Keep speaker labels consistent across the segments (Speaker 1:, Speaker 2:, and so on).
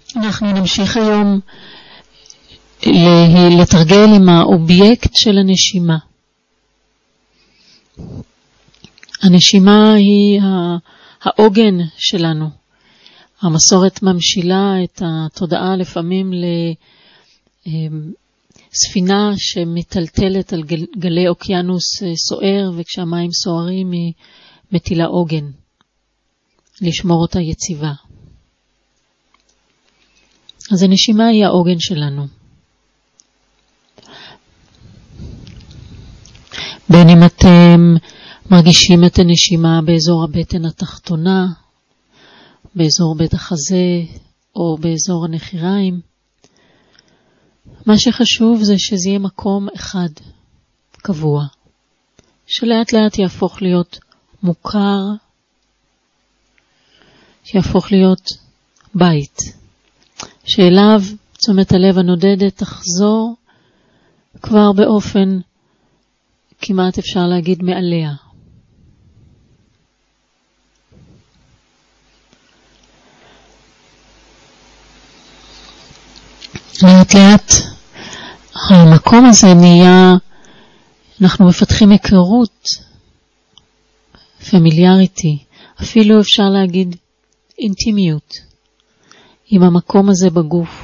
Speaker 1: אנחנו נמשיך היום לתרגל עם האובייקט של הנשימה. הנשימה היא העוגן שלנו. המסורת ממשילה את התודעה לפעמים לספינה שמטלטלת על גלי אוקיינוס סוער, וכשהמים סוערים היא מטילה עוגן, לשמור אותה יציבה. אז הנשימה היא העוגן שלנו. בין אם אתם מרגישים את הנשימה באזור הבטן התחתונה, באזור בית החזה או באזור הנחיריים, מה שחשוב זה שזה יהיה מקום אחד קבוע, שלאט לאט יהפוך להיות מוכר, שיהפוך להיות בית, שאליו תשומת הלב הנודדת תחזור כבר באופן כמעט אפשר להגיד מעליה. לאט לאט המקום הזה נהיה, אנחנו מפתחים היכרות, פמיליאריטי, אפילו אפשר להגיד אינטימיות עם המקום הזה בגוף.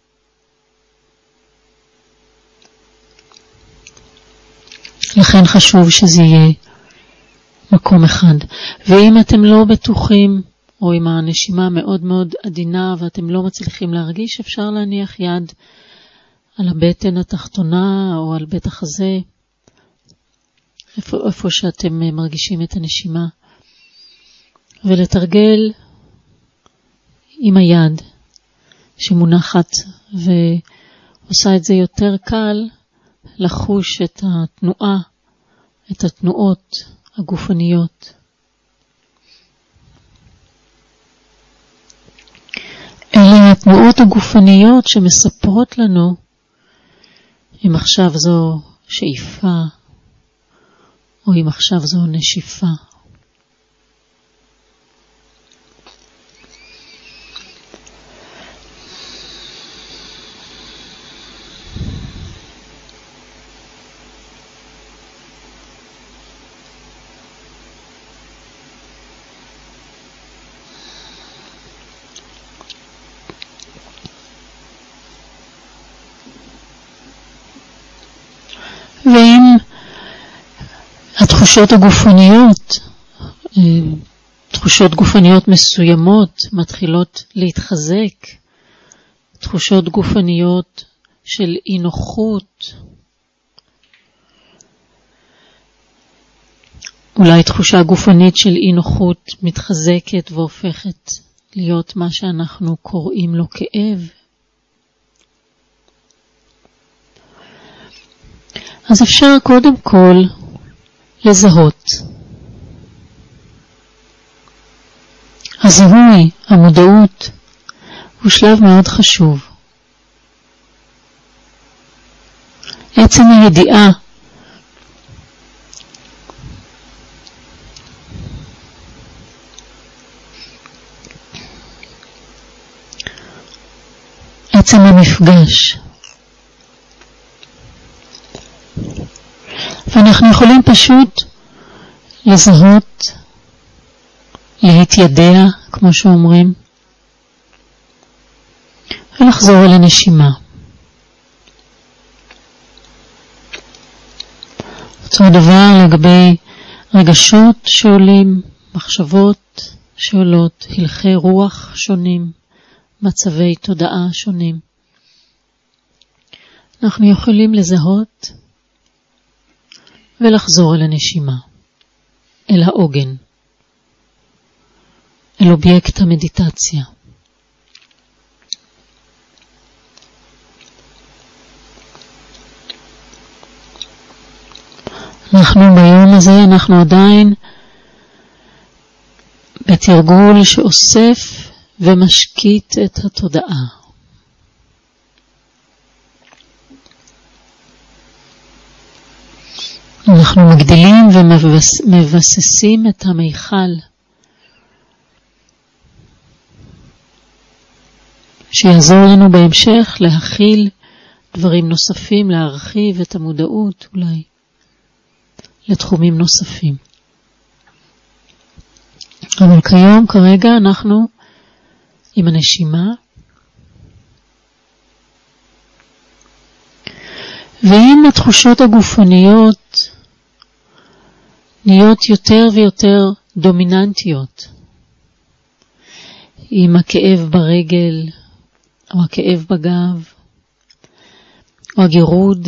Speaker 1: לכן חשוב שזה יהיה מקום אחד. ואם אתם לא בטוחים, או אם הנשימה מאוד מאוד עדינה ואתם לא מצליחים להרגיש, אפשר להניח יד על הבטן התחתונה או על בית החזה, איפה שאתם מרגישים את הנשימה, ולתרגל עם היד שמונחת, ועושה את זה יותר קל לחוש את התנועה, את התנועות הגופניות. אלה התנועות הגופניות שמספרות לנו אם עכשיו זו שאיפה או אם עכשיו זו נשיפה. ואם התחושות הגופניות, תחושות גופניות מסוימות מתחילות להתחזק, תחושות גופניות של אי נוחות, אולי תחושה גופנית של אי נוחות מתחזקת והופכת להיות מה שאנחנו קוראים לו כאב. אז אפשר קודם כל לזהות. הזיהוי, המודעות, הוא שלב מאוד חשוב. עצם הידיעה עצם המפגש. ואנחנו יכולים פשוט לזהות, להתיידע, כמו שאומרים, ולחזור אל הנשימה. אותו דבר לגבי רגשות שעולים, מחשבות שעולות, הלכי רוח שונים, מצבי תודעה שונים. אנחנו יכולים לזהות ולחזור אל הנשימה, אל העוגן, אל אובייקט המדיטציה. אנחנו ביום הזה, אנחנו עדיין בתרגול שאוסף ומשקיט את התודעה. אנחנו מגדילים ומבססים את המיכל, שיעזור לנו בהמשך להכיל דברים נוספים, להרחיב את המודעות אולי לתחומים נוספים. אבל כיום, כרגע, אנחנו עם הנשימה, ואם התחושות הגופניות נהיות יותר ויותר דומיננטיות, עם הכאב ברגל, או הכאב בגב, או הגירוד,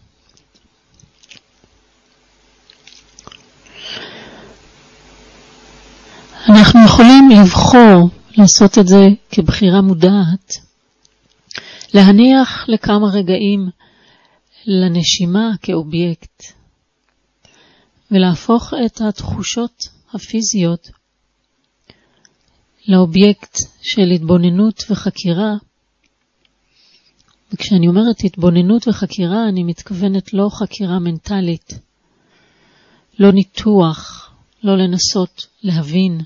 Speaker 1: אנחנו יכולים לבחור לעשות את זה כבחירה מודעת, להניח לכמה רגעים לנשימה כאובייקט, ולהפוך את התחושות הפיזיות לאובייקט של התבוננות וחקירה. וכשאני אומרת התבוננות וחקירה, אני מתכוונת לא חקירה מנטלית, לא ניתוח, לא לנסות להבין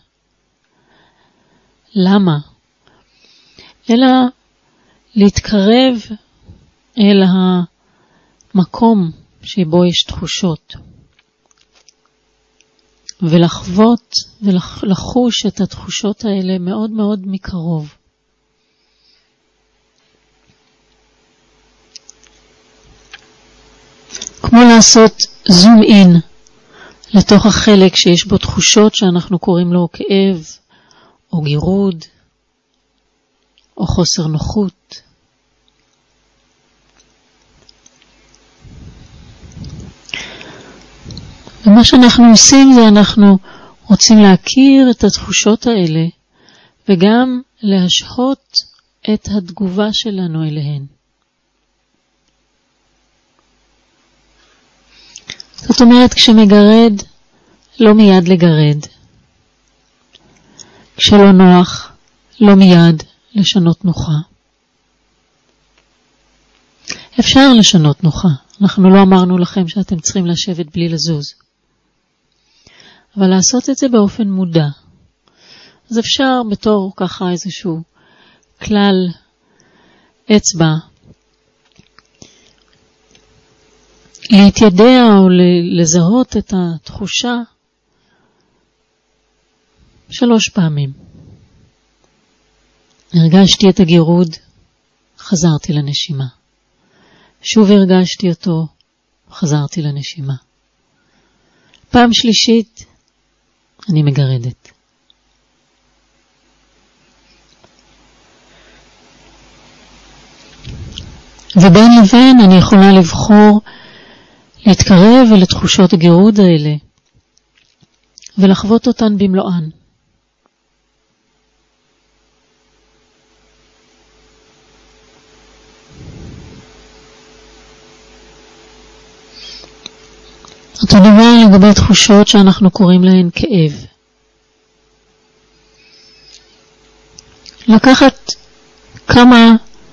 Speaker 1: למה, אלא להתקרב אל המקום שבו יש תחושות, ולחוות ולחוש את התחושות האלה מאוד מאוד מקרוב. כמו לעשות זום אין לתוך החלק שיש בו תחושות שאנחנו קוראים לו כאב, או גירוד, או חוסר נוחות. ומה שאנחנו עושים זה אנחנו רוצים להכיר את התחושות האלה, וגם להשהות את התגובה שלנו אליהן. זאת אומרת, כשמגרד, לא מיד לגרד. כשלא נוח, לא מיד לשנות נוחה. אפשר לשנות נוחה. אנחנו לא אמרנו לכם שאתם צריכים לשבת בלי לזוז. אבל לעשות את זה באופן מודע. אז אפשר בתור ככה איזשהו כלל אצבע, להתיידע או לזהות את התחושה 3 פעמים. הרגשתי את הגירוד, חזרתי לנשימה. שוב הרגשתי אותו, חזרתי לנשימה. פעם שלישית, אני מגרדת. ובין לבין אני יכולה לבחור להתקרב אל תחושות הגירוד האלה, ולחוות אותן במלואן. אותו דבר לגבי תחושות שאנחנו קוראים להן כאב. לקחת כמה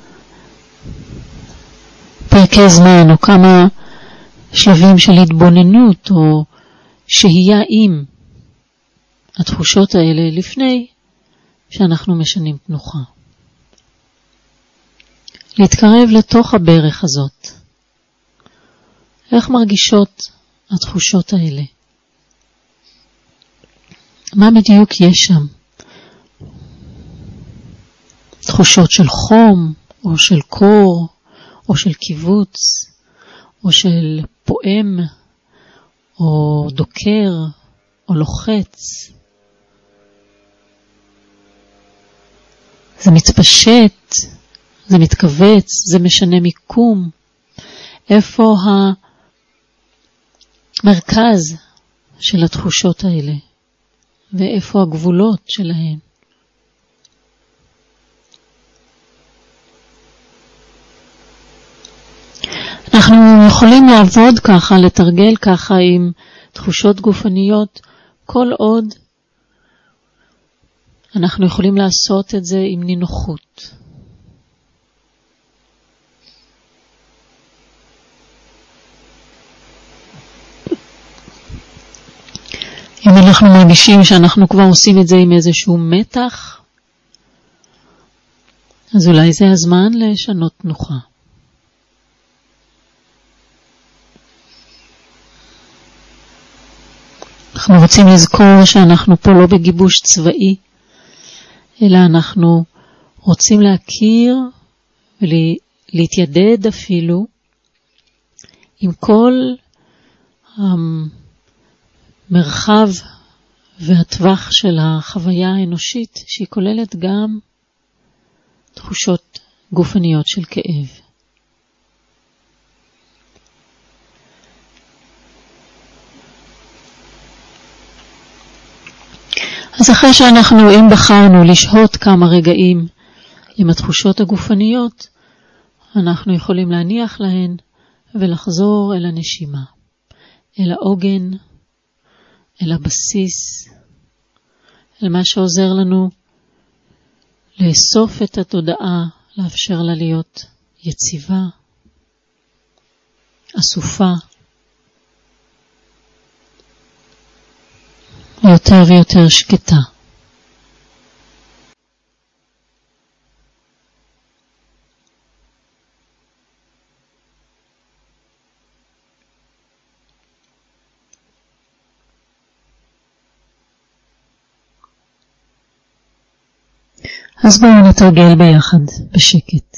Speaker 1: פרקי זמן או כמה שלבים של התבוננות או שהייה עם התחושות האלה לפני שאנחנו משנים תנוחה. להתקרב לתוך הברך הזאת. איך מרגישות התחושות האלה? מה בדיוק יש שם? תחושות של חום, או של קור, או של קיבוץ, או של פועם, או דוקר, או לוחץ. זה מתפשט, זה מתכווץ, זה משנה מיקום. איפה המרכז של התחושות האלה, ואיפה הגבולות שלהן. אנחנו יכולים לעבוד ככה, לתרגל ככה עם תחושות גופניות, כל עוד אנחנו יכולים לעשות את זה עם נינוחות. אם אנחנו מרגישים שאנחנו כבר עושים את זה עם איזשהו מתח, אז אולי זה הזמן לשנות תנוחה. אנחנו רוצים לזכור שאנחנו פה לא בגיבוש צבאי, אלא אנחנו רוצים להכיר ולהתיידד אפילו עם כל המרחב והטווח של החוויה האנושית, שהיא כוללת גם תחושות גופניות של כאב. אז אחרי שאנחנו, אם בחרנו לשהות כמה רגעים עם התחושות הגופניות, אנחנו יכולים להניח להן ולחזור אל הנשימה, אל העוגן, אל הבסיס, אל מה שעוזר לנו לאסוף את התודעה, לאפשר לה להיות יציבה, אסופה, יותר ויותר שקטה. אז בואו נתרגל ביחד בשקט.